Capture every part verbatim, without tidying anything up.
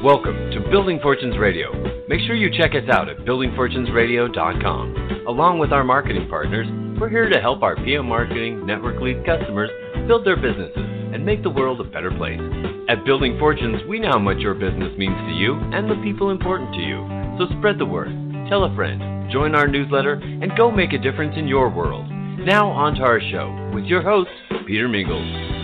Welcome to Building Fortunes Radio. Make sure you check us out at building fortunes radio dot com. Along with our marketing partners, we're here to help our P M Marketing Network Lead customers build their businesses and make the world a better place. At Building Fortunes, we know how much your business means to you and the people important to you. So spread the word, tell a friend, join our newsletter, and go make a difference in your world. Now on to our show with your host, Peter Mingles.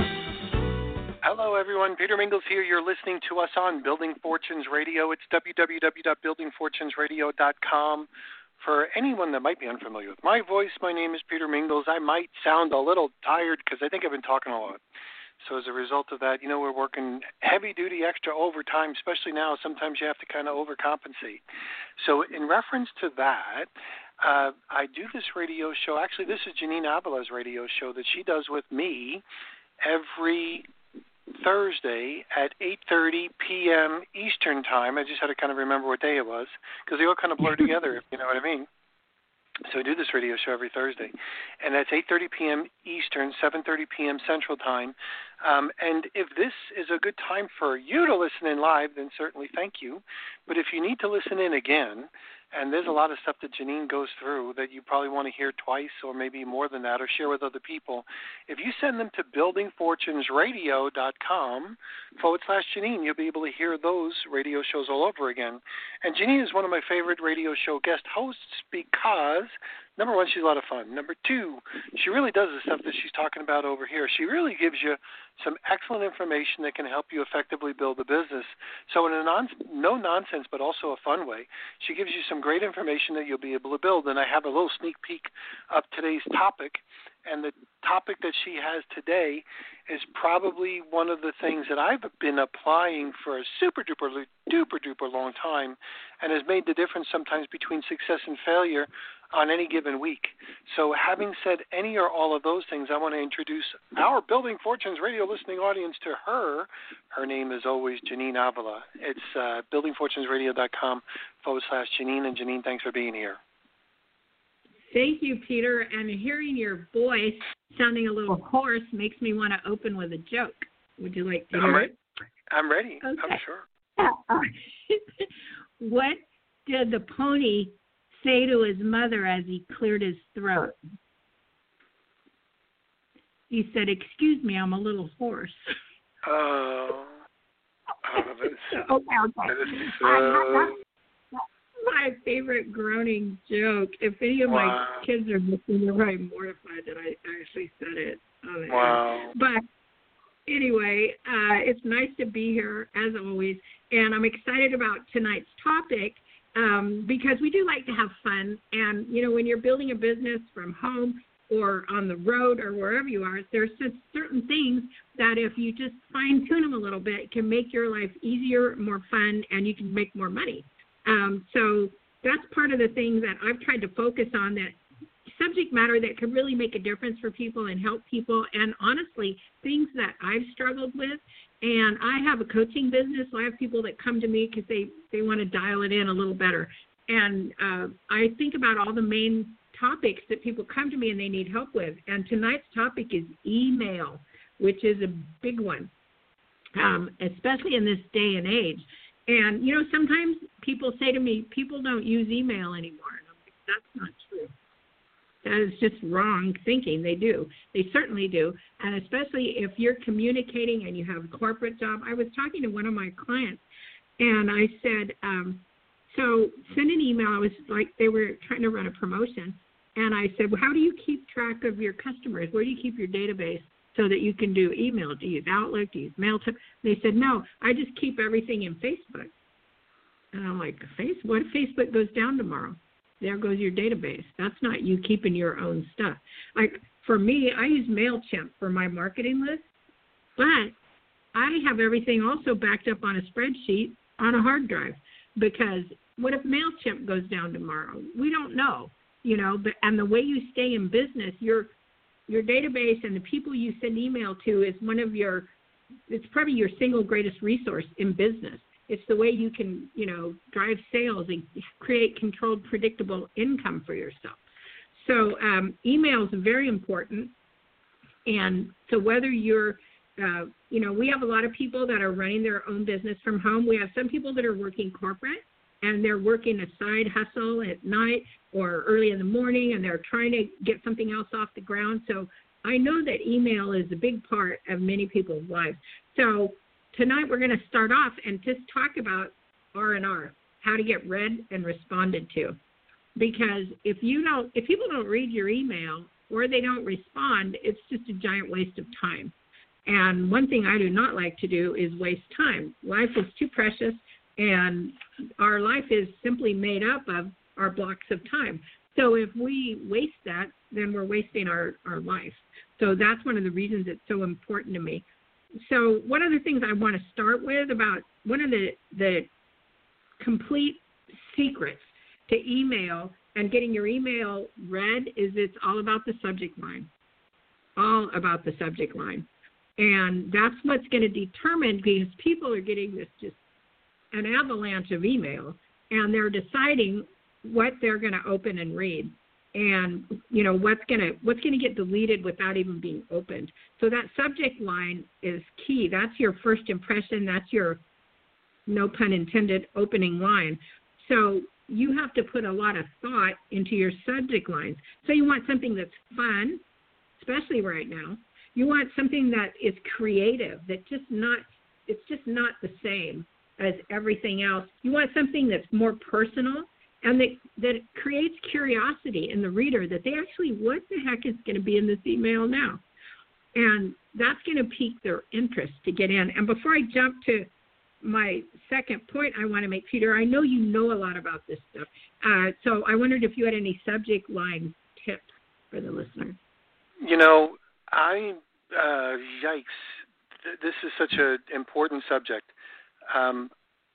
Hello, everyone. Peter Mingles here. You're listening to us on Building Fortunes Radio. It's w w w dot building fortunes radio dot com. For anyone that might be unfamiliar with my voice, my name is Peter Mingles. I might sound a little tired because I think I've been talking a lot. So as a result of that, you know, we're working heavy-duty extra overtime, especially now. Sometimes you have to kind of overcompensate. So in reference to that, uh, I do this radio show. Actually, this is Janine Avila's radio show that she does with me every Thursday at eight thirty p.m. Eastern Time. I just had to kind of remember what day it was because they all kind of blur together, if you know what I mean. So I do this radio show every Thursday, and that's eight thirty p.m. Eastern, seven thirty p.m. Central Time. Um, and if this is a good time for you to listen in live, then certainly thank you. But if you need to listen in again, and there's a lot of stuff that Janine goes through that you probably want to hear twice or maybe more than that or share with other people, if you send them to building fortunes radio dot com forward slash Janine, you'll be able to hear those radio shows all over again. And Janine is one of my favorite radio show guest hosts because, number one, she's a lot of fun. Number two, she really does the stuff that she's talking about over here. She really gives you some excellent information that can help you effectively build a business. So in a non, no nonsense, but also a fun way, she gives you some great information that you'll be able to build. And I have a little sneak peek of today's topic. And the topic that she has today is probably one of the things that I've been applying for a super duper duper duper long time and has made the difference sometimes between success and failure on any given week. So having said any or all of those things, I want to introduce our Building Fortunes radio listening audience to her. Her name is always Janine Avila. It's uh, building fortunes radio dot com forward slash Janine. And Janine, thanks for being here. Thank you, Peter. And hearing your voice sounding a little hoarse makes me want to open with a joke. Would you like to hear I'm ready. it? I'm ready. Okay. I'm sure. What did the pony say to his mother as he cleared his throat? He said, "Excuse me, I'm a little hoarse." Oh. Oh, that's, okay, okay. that is so... I, that's my favorite groaning joke. If any of wow. my kids are listening, they're probably mortified that I actually said it. On the wow. air. But anyway, uh, it's nice to be here, as always. And I'm excited about tonight's topic um, because we do like to have fun. And, you know, when you're building a business from home or on the road or wherever you are, there's certain things that if you just fine-tune them a little bit can make your life easier, more fun, and you can make more money. Um, so that's part of the things that I've tried to focus on, that subject matter that could really make a difference for people and help people, and honestly, things that I've struggled with. And I have a coaching business, so I have people that come to me because they, they want to dial it in a little better. And uh, I think about all the main topics that people come to me and they need help with. And tonight's topic is email, which is a big one, um, especially in this day and age. And, you know, sometimes people say to me, people don't use email anymore. And I'm like, that's not true. That is just wrong thinking. They do. They certainly do. And especially if you're communicating and you have a corporate job. I was talking to one of my clients, and I said, um, so send an email. I was like, they were trying to run a promotion. And I said, well, how do you keep track of your customers? Where do you keep your database so that you can do email? Do you use Outlook? Do you use MailChimp? They said, no, I just keep everything in Facebook. And I'm like, face? What if Facebook goes down tomorrow? There goes your database. That's not you keeping your own stuff. Like, for me, I use MailChimp for my marketing list, but I have everything also backed up on a spreadsheet on a hard drive, because what if MailChimp goes down tomorrow? We don't know, you know, but, and the way you stay in business, your your database and the people you send email to is one of your, it's probably your single greatest resource in business. It's the way you can, you know, drive sales and create controlled, predictable income for yourself. So um, email is very important. And so whether you're uh, you know, we have a lot of people that are running their own business from home. We have some people that are working corporate, and they're working a side hustle at night or early in the morning, and they're trying to get something else off the ground. So I know that email is a big part of many people's lives. So tonight we're going to start off and just talk about R and R, how to get read and responded to. Because if you don't, if people don't read your email or they don't respond, it's just a giant waste of time. And one thing I do not like to do is waste time. Life is too precious, and our life is simply made up of our blocks of time. So if we waste that, then we're wasting our, our life. So that's one of the reasons it's so important to me. So one of the things I want to start with about one of the, the complete secrets to email and getting your email read is it's all about the subject line, all about the subject line. And that's what's going to determine, because people are getting this just an avalanche of email, and they're deciding what they're going to open and read, and you know what's going to what's going to get deleted without even being opened. So that subject line is key. That's your first impression. That's your, no pun intended, opening line. So you have to put a lot of thought into your subject lines. So you want something that's fun, especially right now. You want something that is creative, that just not it's just not the same as everything else. You want something that's more personal and that, that creates curiosity in the reader, that they actually, what the heck is going to be in this email now? And that's going to pique their interest to get in. And before I jump to my second point I want to make, Peter, I know you know a lot about this stuff. Uh, so I wondered if you had any subject line tips for the listener. You know, I, uh, yikes, Th- this is such an important subject. Um,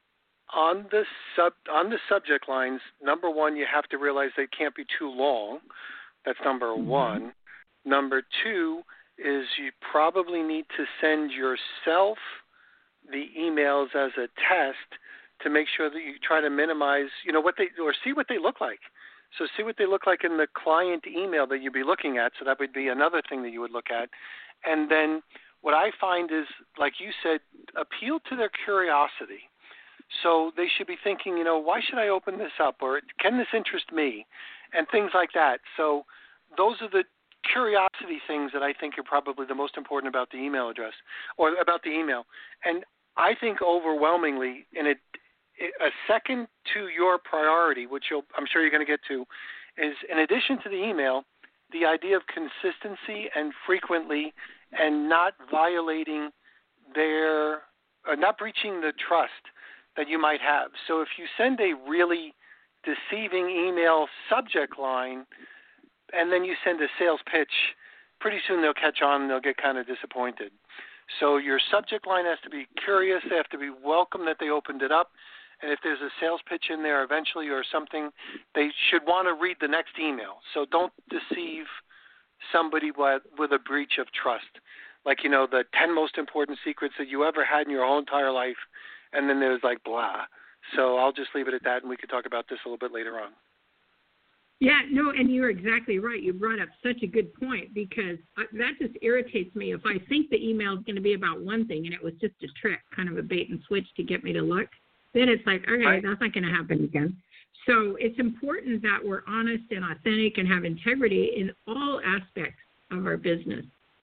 on the sub on the subject lines, number one, you have to realize they can't be too long. That's number mm-hmm. one. Number two is you probably need to send yourself the emails as a test to make sure that you try to minimize, you know, what they, or see what they look like. So see what they look like in the client email that you'd be looking at. So that would be another thing that you would look at. And then what I find is, like you said, appeal to their curiosity. So they should be thinking, you know, why should I open this up? Or can this interest me? And things like that. So those are the curiosity things that I think are probably the most important about the email address or about the email. And I think overwhelmingly, in a, a second to your priority, which you'll, I'm sure you're going to get to, is in addition to the email, the idea of consistency and frequently and not violating their, uh, not breaching the trust that you might have. So if you send a really deceiving email subject line and then you send a sales pitch, pretty soon they'll catch on and they'll get kind of disappointed. So your subject line has to be curious. They have to be welcome that they opened it up. And if there's a sales pitch in there eventually or something, they should want to read the next email. So don't deceive somebody with, with a breach of trust. Like, you know, the ten most important secrets that you ever had in your whole entire life, and then there's like blah. So I'll just leave it at that, and we could talk about this a little bit later on. Yeah, no, and you're exactly right. You brought up such a good point, because that just irritates me. If I think the email is going to be about one thing and it was just a trick, kind of a bait and switch to get me to look, then it's like, okay, right. That's not going to happen again. So it's important that we're honest and authentic and have integrity in all aspects of our business.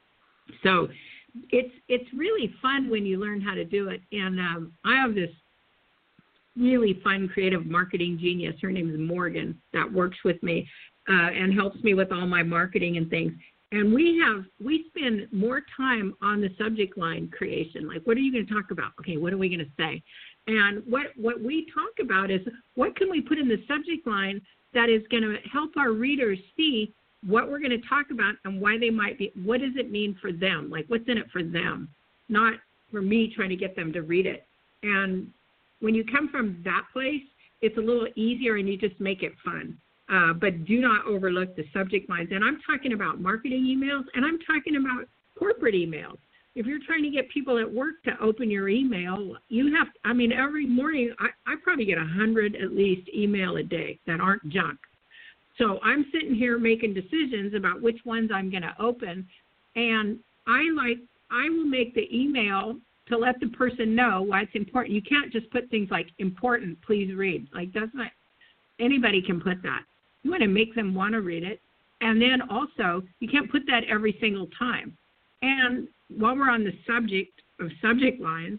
So it's it's really fun when you learn how to do it. And um, I have this really fun, creative marketing genius. Her name is Morgan, that works with me uh, and helps me with all my marketing and things. And we have we spend more time on the subject line creation. Like, what are you going to talk about? Okay, what are we going to say? And what, what we talk about is, what can we put in the subject line that is going to help our readers see what we're going to talk about and why they might be, what does it mean for them? Like, what's in it for them, not for me trying to get them to read it. And when you come from that place, it's a little easier and you just make it fun. Uh, but do not overlook the subject lines. And I'm talking about marketing emails, and I'm talking about corporate emails. If you're trying to get people at work to open your email, you have, I mean, every morning, I, I probably get one hundred at least email a day that aren't junk. So I'm sitting here making decisions about which ones I'm going to open. And I like, I will make the email to let the person know why it's important. You can't just put things like important, please read. Like that's not, anybody can put that. You want to make them want to read it. And then also, you can't put that every single time. And while we're on the subject of subject lines,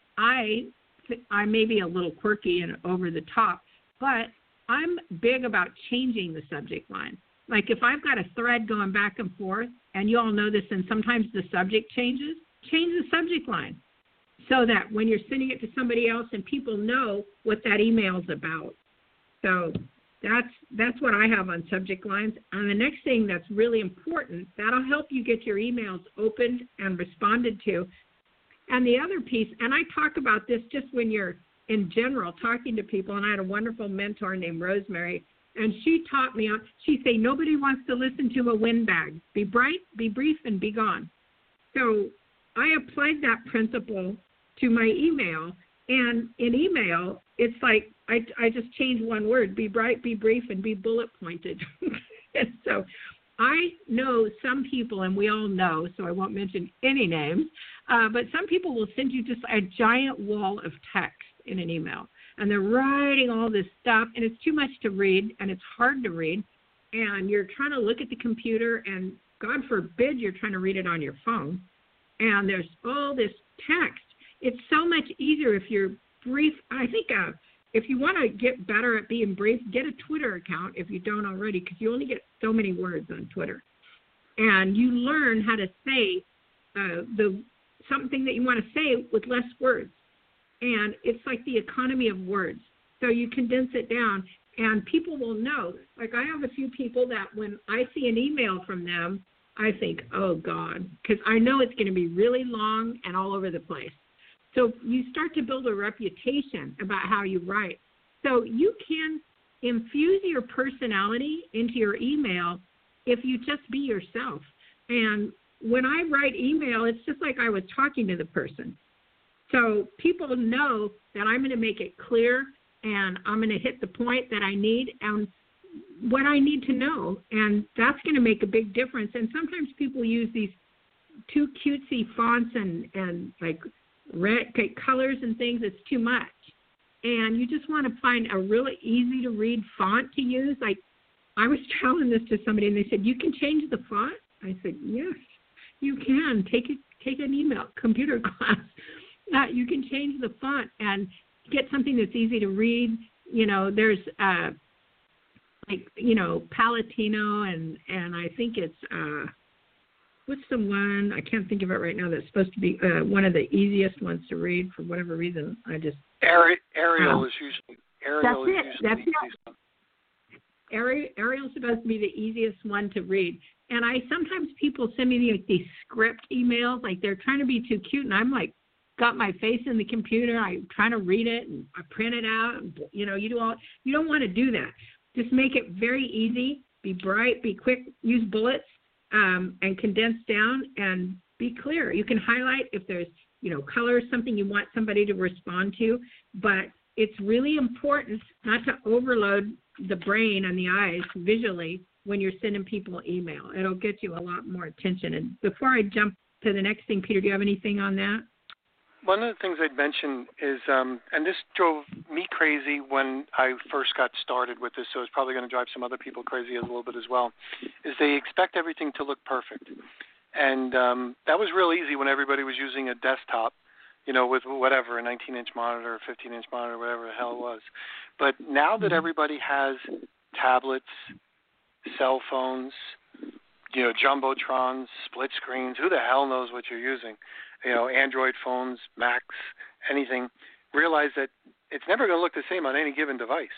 I I may be a little quirky and over the top, but I'm big about changing the subject line. Like if I've got a thread going back and forth, and you all know this, and sometimes the subject changes, change the subject line so that when you're sending it to somebody else and people know what that email is about. So that's that's what I have on subject lines. And the next thing that's really important, that'll help you get your emails opened and responded to. And the other piece, and I talk about this just when you're in general talking to people, and I had a wonderful mentor named Rosemary, and she taught me, she'd say, nobody wants to listen to a windbag. Be bright, be brief, and be gone. So I applied that principle to my email, and in email, it's like I, I just changed one word, be bright, be brief, and be bullet pointed. And so I know some people, and we all know, so I won't mention any names, uh, but some people will send you just a giant wall of text in an email. And they're writing all this stuff, and it's too much to read, and it's hard to read. And you're trying to look at the computer, and God forbid you're trying to read it on your phone. And there's all this text. It's so much easier if you're brief. I think uh, if you want to get better at being brief, get a Twitter account if you don't already, because you only get so many words on Twitter. And you learn how to say uh, the something that you want to say with less words. And it's like the economy of words. So you condense it down, and people will know. Like I have a few people that when I see an email from them, I think, oh, God, because I know it's going to be really long and all over the place. So you start to build a reputation about how you write. So you can infuse your personality into your email if you just be yourself. And when I write email, it's just like I was talking to the person. So people know that I'm going to make it clear, and I'm going to hit the point that I need and what I need to know. And that's going to make a big difference. And sometimes people use these too cutesy fonts and, and like red colors and things. It's too much. And you just want to find a really easy to read font to use. Like I was telling this to somebody, and they said, you can change the font? I said, yes, you can. Take it, take an email, computer class. Uh, you can change the font and get something that's easy to read. You know, there's uh, like, you know, Palatino, and, and I think it's, uh, what's the one? I can't think of it right now. That's supposed to be uh, one of the easiest ones to read for whatever reason. I just Ari- Arial um, is usually Arial that's is it. usually That's the easiest it. one. Ari- Arial's supposed to be the easiest one to read. And I sometimes people send me like these script emails, like they're trying to be too cute, and I'm like, got my face in the computer, I'm trying to read it, and I print it out, and, you know, you do all, you don't want to do that. Just make it very easy, be bright, be quick, use bullets, um, and condense down, and be clear. You can highlight if there's, you know, color, something you want somebody to respond to, but it's really important not to overload the brain and the eyes visually when you're sending people email. It'll get you a lot more attention. And before I jump to the next thing, Peter, do you have anything on that? One of the things I'd mention is, um, and this drove me crazy when I first got started with this, so it's probably going to drive some other people crazy a little bit as well, is they expect everything to look perfect. And um, that was real easy when everybody was using a desktop, you know, with whatever, a nineteen-inch monitor, a fifteen-inch monitor, whatever the hell it was. But now that everybody has tablets, cell phones, you know, jumbotrons, split screens, who the hell knows what you're using? You know, Android phones, Macs, anything, realize that it's never going to look the same on any given device.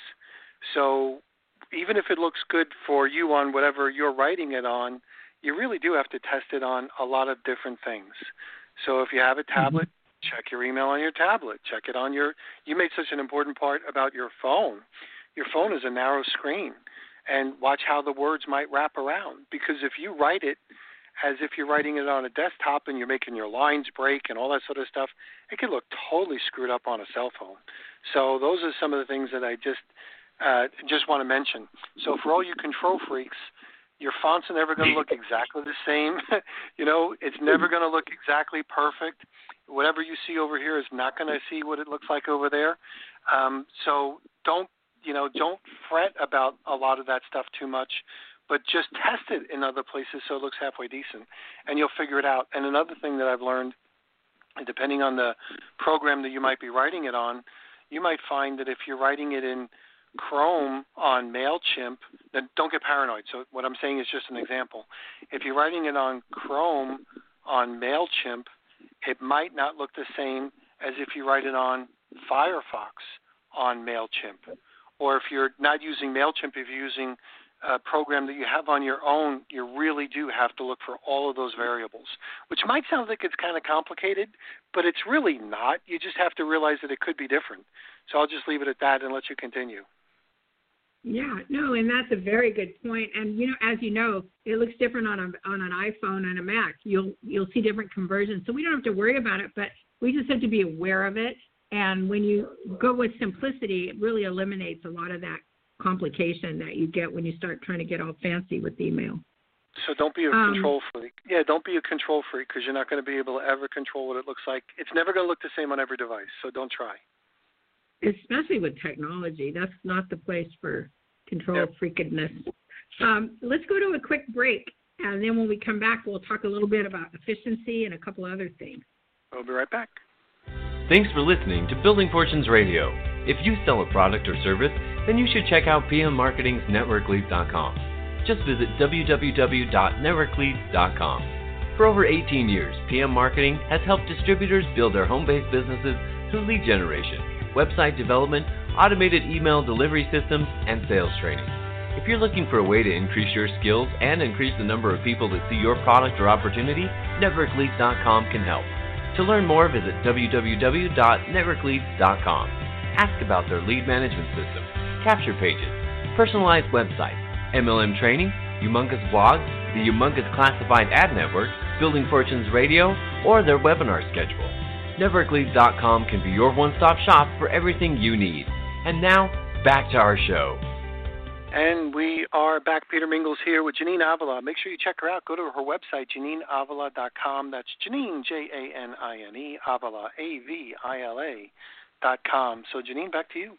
So even if it looks good for you on whatever you're writing it on, you really do have to test it on a lot of different things. So if you have a tablet, mm-hmm. check your email on your tablet. Check it on your – you made such an important part about your phone. Your phone is a narrow screen, and watch how the words might wrap around. Because if you write it as if you're writing it on a desktop and you're making your lines break and all that sort of stuff, it can look totally screwed up on a cell phone. So those are some of the things that I just uh, just want to mention. So for all you control freaks, Your fonts are never going to look exactly the same. You know, it's never going to look exactly perfect. Whatever you see over here is not going to see what it looks like over there. Um, so don't, you know, don't fret about a lot of that stuff too much, but just test it in other places so it looks halfway decent, and you'll figure it out. And another thing that I've learned, depending on the program that you might be writing it on, you might find that if you're writing it in Chrome on MailChimp, then don't get paranoid. So what I'm saying is just an example. If you're writing it on Chrome on MailChimp, it might not look the same as if you write it on Firefox on MailChimp. Or if you're not using MailChimp, if you're using a program that you have on your own, you really do have to look for all of those variables, which might sound like it's kind of complicated, but it's really not. You just have to realize that it could be different. So I'll just leave it at that and let you continue. Yeah, no, and that's a very good point. And you know, as you know, it looks different on a on an iPhone and a Mac. You'll you'll see different conversions, so we don't have to worry about it. But we just have to be aware of it. And when you go with simplicity, it really eliminates a lot of that complication that you get when you start trying to get all fancy with email. So don't be a um, control freak. Yeah, don't be a control freak because you're not going to be able to ever control what it looks like. It's never going to look the same on every device, so don't try. Especially with technology. That's not the place for control yep. freakedness. Um, let's go to a quick break, and then when we come back, we'll talk a little bit about efficiency and a couple other things. We'll be right back. Thanks for listening to Building Fortunes Radio. If you sell a product or service, then you should check out P M Marketing's Network Leads dot com. Just visit w w w dot network leads dot com. For over eighteen years, P M Marketing has helped distributors build their home-based businesses through lead generation, website development, automated email delivery systems, and sales training. If you're looking for a way to increase your skills and increase the number of people that see your product or opportunity, Network Leads dot com can help. To learn more, visit w w w dot network leads dot com. Ask about their lead management system, capture pages, personalized websites, M L M training, humongous blogs, the humongous classified ad network, Building Fortunes Radio, or their webinar schedule. Network Leads dot com can be your one-stop shop for everything you need. And now, back to our show. And we are back. Peter Mingles here with Janine Avila. Make sure you check her out. Go to her website, janine avila dot com. That's Janine, J A N I N E, Avila, A V I L A, dot com. So, Janine, back to you.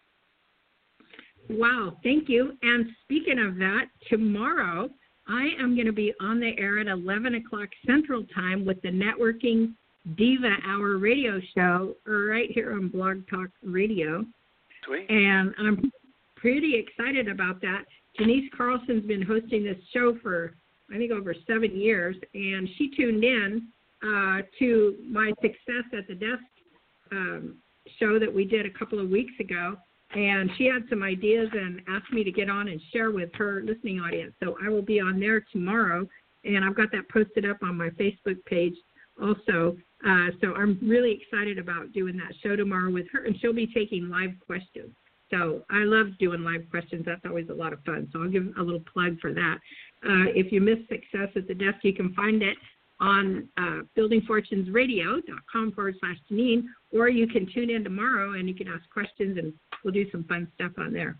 Wow, thank you. And speaking of that, tomorrow I am going to be on the air at eleven o'clock Central Time with the Networking Diva Hour radio show right here on Blog Talk Radio. Sweet. And I'm pretty excited about that. Janice Carlson's been hosting this show for, I think, over seven years, and she tuned in uh, to my Success at the Desk um, show that we did a couple of weeks ago, and she had some ideas and asked me to get on and share with her listening audience. So I will be on there tomorrow, and I've got that posted up on my Facebook page also. Uh, so I'm really excited about doing that show tomorrow with her, and she'll be taking live questions. So I love doing live questions. That's always a lot of fun. So I'll give a little plug for that. Uh, if you missed Success at the Desk, you can find it on uh, building fortunes radio dot com forward slash Janine, or you can tune in tomorrow and you can ask questions, and we'll do some fun stuff on there.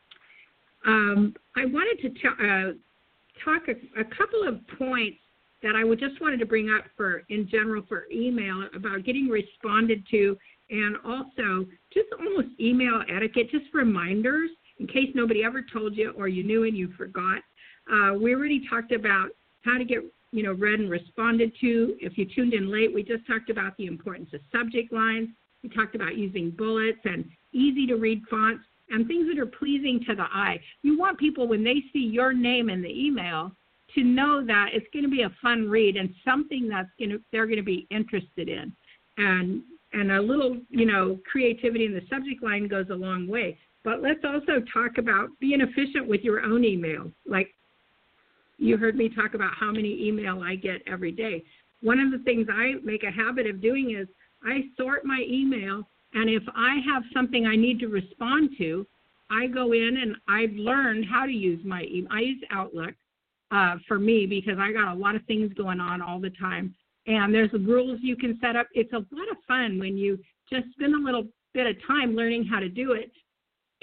Um, I wanted to t- uh, talk a, a couple of points that I would just wanted to bring up for in general for email about getting responded to, and also just almost email etiquette, just reminders in case nobody ever told you or you knew and you forgot. Uh, we already talked about how to get you know read and responded to. If you tuned in late, we just talked about the importance of subject lines. We talked about using bullets and easy to read fonts and things that are pleasing to the eye. You want people, when they see your name in the email, to know that it's going to be a fun read and something that's going to they're going to be interested in. And and a little, you know, creativity in the subject line goes a long way. But let's also talk about being efficient with your own email. Like you heard me talk about how many email I get every day. One of the things I make a habit of doing is I sort my email, and if I have something I need to respond to, I go in and I've learned how to use my email. I use Outlook uh, for me because I got a lot of things going on all the time. And there's rules you can set up. It's a lot of fun when you just spend a little bit of time learning how to do it.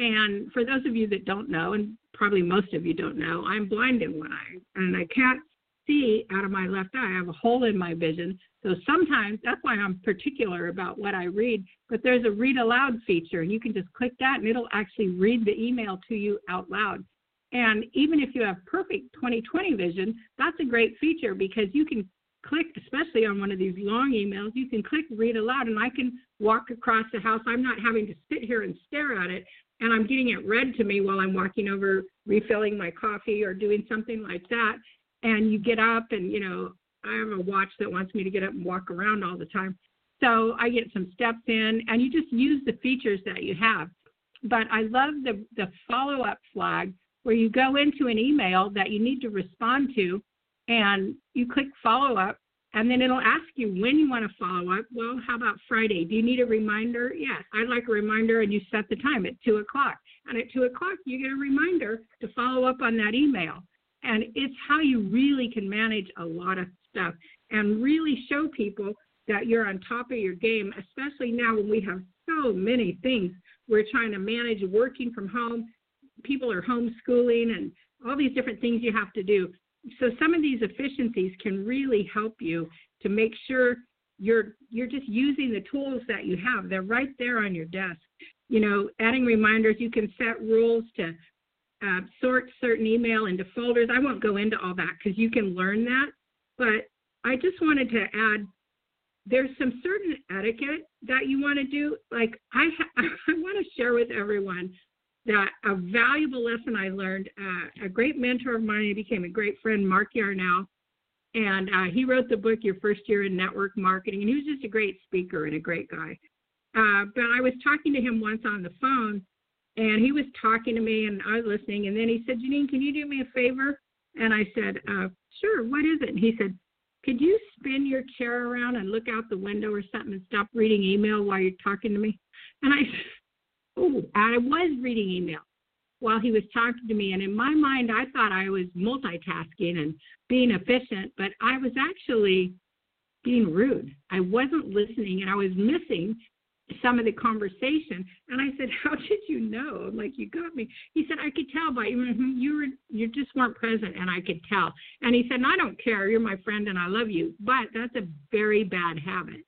And for those of you that don't know, and probably most of you don't know, I'm blind in one eye, and I can't see out of my left eye. I have a hole in my vision. So sometimes, that's why I'm particular about what I read, but there's a read aloud feature, and you can just click that, and it'll actually read the email to you out loud. And even if you have perfect twenty twenty vision, that's a great feature because you can click, especially on one of these long emails, you can click read aloud, and I can walk across the house. I'm not having to sit here and stare at it, and I'm getting it read to me while I'm walking over, refilling my coffee or doing something like that. And you get up and, you know, I have a watch that wants me to get up and walk around all the time. So I get some steps in, and you just use the features that you have. But I love the, the follow-up flag where you go into an email that you need to respond to, and you click follow-up, and then it'll ask you when you want to follow up. Well, how about Friday? Do you need a reminder? Yes, I'd like a reminder, and you set the time at two o'clock. And at two o'clock, you get a reminder to follow up on that email. And it's how you really can manage a lot of stuff and really show people that you're on top of your game, especially now when we have so many things. We're trying to manage working from home. People are homeschooling and all these different things you have to do. So some of these efficiencies can really help you to make sure you're you're just using the tools that you have. They're right there on your desk. You know, adding reminders, you can set rules to Uh, sort certain email into folders. I won't go into all that because you can learn that, but I just wanted to add, there's some certain etiquette that you want to do. Like I, ha- I want to share with everyone that a valuable lesson I learned, uh, a great mentor of mine, he became a great friend, Mark Yarnell, and uh, he wrote the book, Your First Year in Network Marketing, and he was just a great speaker and a great guy. Uh, but I was talking to him once on the phone, and he was talking to me, and I was listening. And then he said, Janine, can you do me a favor? And I said, uh, sure, what is it? And he said, could you spin your chair around and look out the window or something and stop reading email while you're talking to me? And I said, oh, I was reading email while he was talking to me. And in my mind, I thought I was multitasking and being efficient, but I was actually being rude. I wasn't listening, and I was missing some of the conversation. And I said, how did you know? I'm like, you got me. He said, I could tell by you, you were, you just weren't present, and I could tell. And he said, I don't care. You're my friend, and I love you. But that's a very bad habit.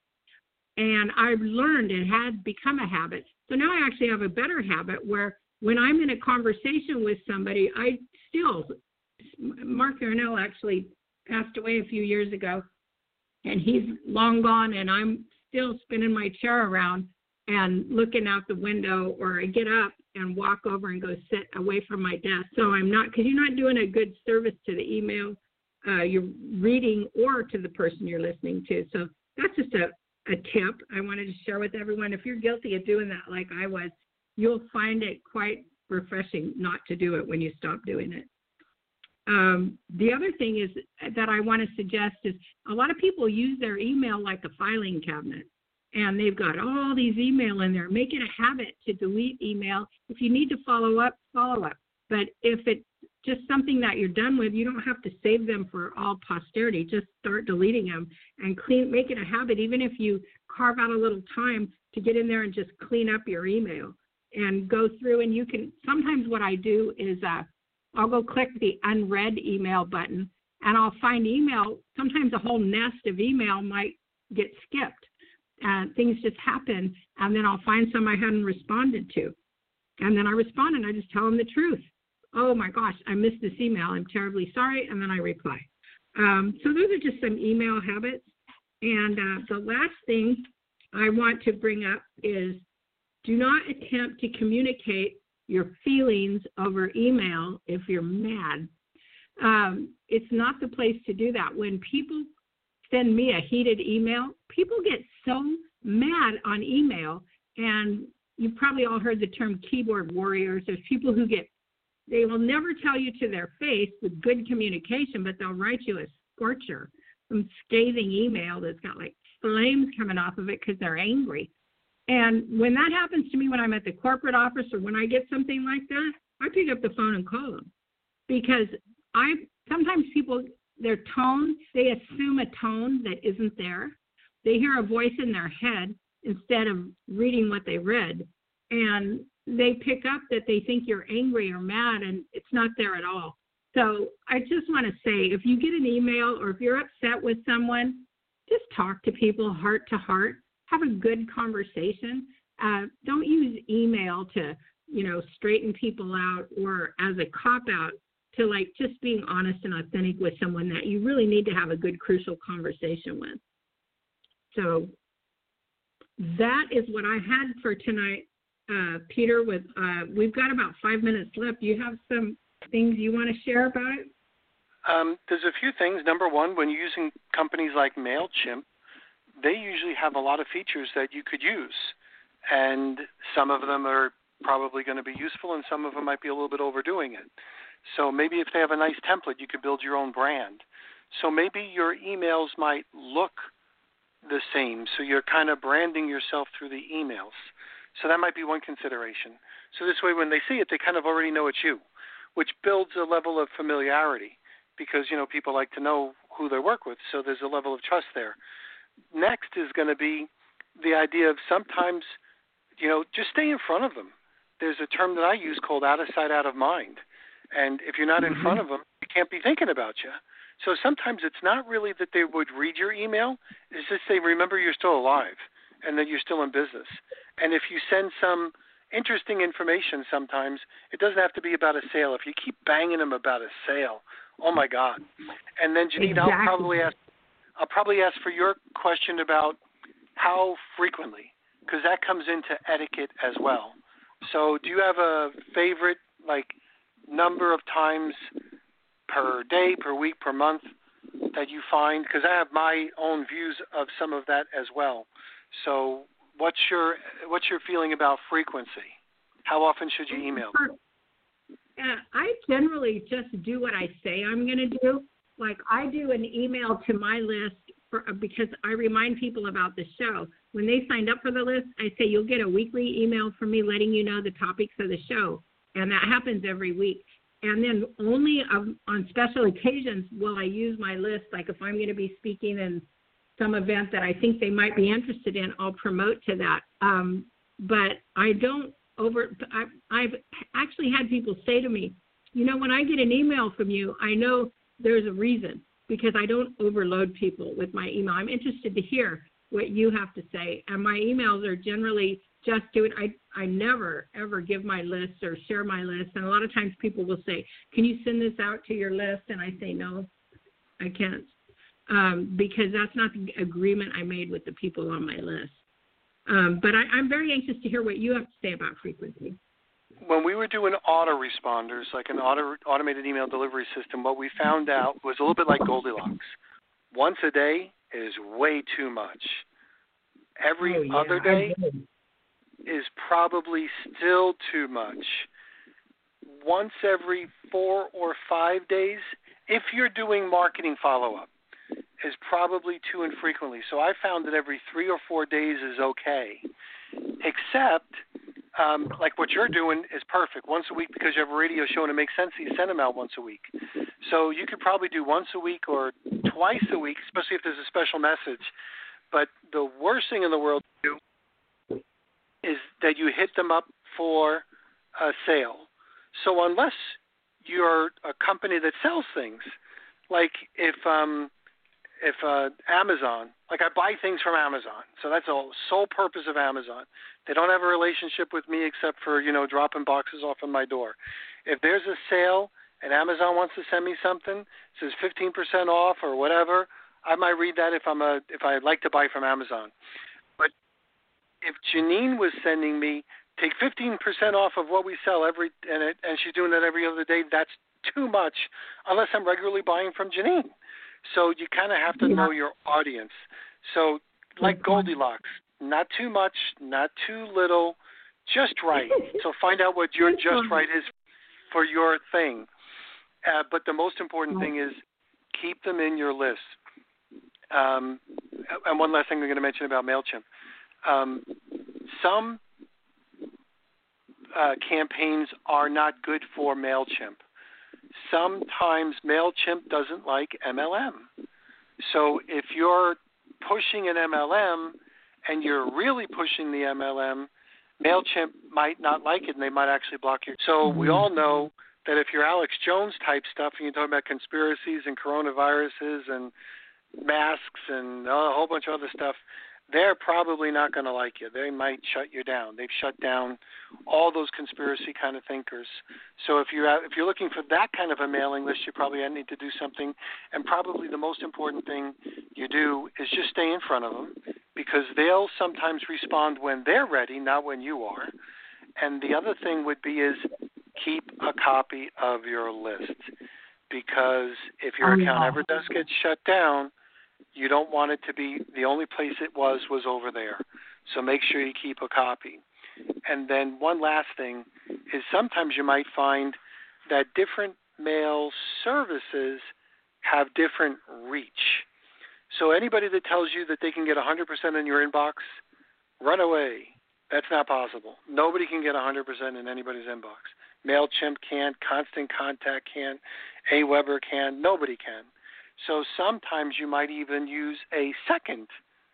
And I've learned it had become a habit. So now I actually have a better habit where when I'm in a conversation with somebody, I still, Mark Yarnell actually passed away a few years ago, and he's long gone, and I'm still spinning my chair around and looking out the window, or I get up and walk over and go sit away from my desk. So I'm not, because you're not doing a good service to the email uh, you're reading or to the person you're listening to. So that's just a, a tip I wanted to share with everyone. If you're guilty of doing that like I was, you'll find it quite refreshing not to do it when you stop doing it. Um, the other thing is that I want to suggest is a lot of people use their email like a filing cabinet, and they've got all these email in there. Make it a habit to delete email. If you need to follow up, follow up. But if it's just something that you're done with, you don't have to save them for all posterity. Just start deleting them and clean. Make it a habit, even if you carve out a little time to get in there and just clean up your email and go through. And you can, sometimes what I do is uh, I'll go click the unread email button, and I'll find email. Sometimes a whole nest of email might get skipped. And things just happen, and then I'll find some I hadn't responded to. And then I respond, and I just tell them the truth. Oh, my gosh, I missed this email. I'm terribly sorry, and then I reply. Um, so those are just some email habits. And uh, the last thing I want to bring up is do not attempt to communicate your feelings over email if you're mad. Um, it's not the place to do that. When people send me a heated email, people get so mad on email, and you've probably all heard the term keyboard warriors. There's people who get, they will never tell you to their face with good communication, but they'll write you a scorcher, some scathing email that's got like flames coming off of it because they're angry. And when that happens to me, when I'm at the corporate office or when I get something like that, I pick up the phone and call them, because I sometimes people, their tone, they assume a tone that isn't there. They hear a voice in their head instead of reading what they read. And they pick up that they think you're angry or mad, and it's not there at all. So I just want to say, if you get an email or if you're upset with someone, just talk to people heart to heart. Have a good conversation. Uh, don't use email to, you know, straighten people out or as a cop-out to, like, just being honest and authentic with someone that you really need to have a good, crucial conversation with. So that is what I had for tonight, uh, Peter. With uh, we've got about five minutes left. Do you have some things you want to share about it? Um, there's a few things. Number one, when you're using companies like MailChimp, they usually have a lot of features that you could use, and some of them are probably going to be useful, and some of them might be a little bit overdoing it. So maybe if they have a nice template, you could build your own brand. So maybe your emails might look the same, so you're kind of branding yourself through the emails. So that might be one consideration. So this way, when they see it, they kind of already know it's you, which builds a level of familiarity because, you know, people like to know who they work with, so there's a level of trust there. Next is going to be the idea of sometimes, you know, just stay in front of them. There's a term that I use called out of sight, out of mind. And if you're not in front of them, they can't be thinking about you. So sometimes it's not really that they would read your email. It's just they remember you're still alive and that you're still in business. And if you send some interesting information sometimes, it doesn't have to be about a sale. If you keep banging them about a sale, oh, my God. And then, Janine, exactly. I'll probably ask I'll probably ask for your question about how frequently, because that comes into etiquette as well. So do you have a favorite, like, number of times per day, per week, per month that you find? Because I have my own views of some of that as well. So what's your what's your feeling about frequency? How often should you email? Uh, I generally just do what I say I'm going to do. Like, I do an email to my list for, because I remind people about the show. When they signed up for the list, I say you'll get a weekly email from me letting you know the topics of the show. And that happens every week. And then only um, on special occasions will I use my list. Like if I'm going to be speaking in some event that I think they might be interested in, I'll promote to that. Um, but I don't over I, I've actually had people say to me, you know, when I get an email from you, I know there's a reason because I don't overload people with my email. I'm interested to hear what you have to say. And my emails are generally just do it. I, I never, ever give my list or share my list. And a lot of times people will say, can you send this out to your list? And I say, no, I can't, um, because that's not the agreement I made with the people on my list. Um, but I, I'm very anxious to hear what you have to say about frequency. When we were doing autoresponders, like an auto, automated email delivery system, what we found out was a little bit like Goldilocks. Once a day is way too much. Every oh, yeah, other day is probably still too much. Once every four or five days, if you're doing marketing follow-up, is probably too infrequently. So I found that every three or four days is okay, except um, like what you're doing is perfect. Once a week because you have a radio show and it makes sense that you send them out once a week. So you could probably do once a week or twice a week, especially if there's a special message. But the worst thing in the world to do is that you hit them up for a sale. So unless you're a company that sells things, like if um, if uh, Amazon, like I buy things from Amazon, so that's the sole purpose of Amazon. They don't have a relationship with me except for, you know, dropping boxes off on my door. If there's a sale and Amazon wants to send me something, says fifteen percent off or whatever, I might read that if I'm a if I like to buy from Amazon. But if Janine was sending me, take fifteen percent off of what we sell every, and it, and she's doing that every other day, that's too much unless I'm regularly buying from Janine. So you kind of have to yeah. know your audience. So like Goldilocks, not too much, not too little, just right. So find out what your just right is for your thing. Uh, but the most important thing is keep them in your list. Um, and one last thing we're going to mention about MailChimp. Um, some uh, campaigns are not good for MailChimp. Sometimes MailChimp doesn't like M L M. So if you're pushing an M L M and you're really pushing the M L M, MailChimp might not like it, and they might actually block you. So we all know that if you're Alex Jones type stuff, and you're talking about conspiracies and coronaviruses and masks and a whole bunch of other stuff, they're probably not going to like you. They might shut you down. They've shut down all those conspiracy kind of thinkers. So if you're if you're looking for that kind of a mailing list, you probably need to do something. And probably the most important thing you do is just stay in front of them, because they'll sometimes respond when they're ready, not when you are. And the other thing would be is keep a copy of your list, because if your Oh, account yeah. ever does get shut down, you don't want it to be the only place it was was over there. So make sure you keep a copy. And then one last thing is sometimes you might find that different mail services have different reach. So anybody that tells you that they can get one hundred percent in your inbox, run away. That's not possible. Nobody can get one hundred percent in anybody's inbox. MailChimp can't, Constant Contact can't, AWeber can, nobody can. So sometimes you might even use a second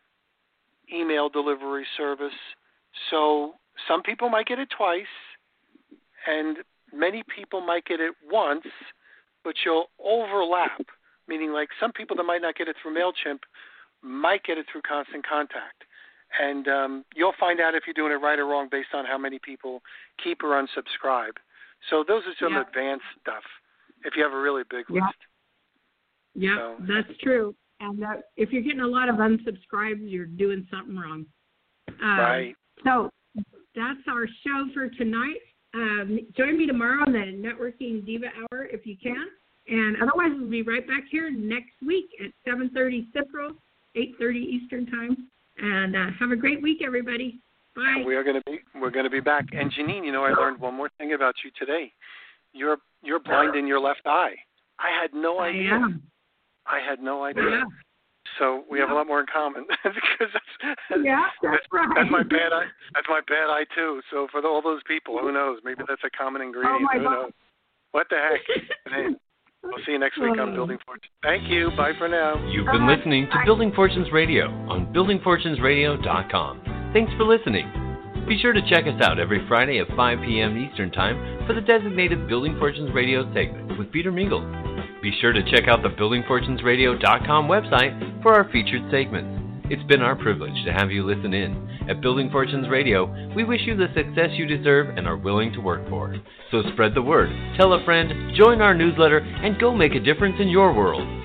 email delivery service. So some people might get it twice, and many people might get it once, but you'll overlap, meaning like some people that might not get it through MailChimp might get it through Constant Contact. And um, you'll find out if you're doing it right or wrong based on how many people keep or unsubscribe. So those are some Yeah. advanced stuff if you have a really big Yeah. list. Yeah, So- that's true. And uh, if you're getting a lot of unsubscribes, you're doing something wrong. Um, Right. So that's our show for tonight. Um, join me tomorrow on the Networking Diva Hour if you can. And otherwise, we'll be right back here next week at seven thirty Central, eight thirty Eastern Time. And uh, have a great week, everybody. Bye. We are going to be we're going to be back. And Janine, you know, I learned one more thing about you today. You're you're blind in your left eye. I had no I idea. am. I had no idea. Yeah. So we have a Yeah. lot more in common because that's, Yeah, that's that's, right. that's my bad eye. That's my bad eye too. So for the, all those people, who knows? Maybe that's a common ingredient. Oh, my who God. knows? What the heck? Hey, we'll see you next week on Oh. Building Fortune. Thank you. Bye for now. You've been Bye. listening to Bye. Building Fortunes Radio on building fortunes radio dot com. Thanks for listening. Be sure to check us out every Friday at five p.m. Eastern Time for the designated Building Fortunes Radio segment with Peter Mingles. Be sure to check out the building fortunes radio dot com website for our featured segments. It's been our privilege to have you listen in. At Building Fortunes Radio, we wish you the success you deserve and are willing to work for. So spread the word, tell a friend, join our newsletter, and go make a difference in your world.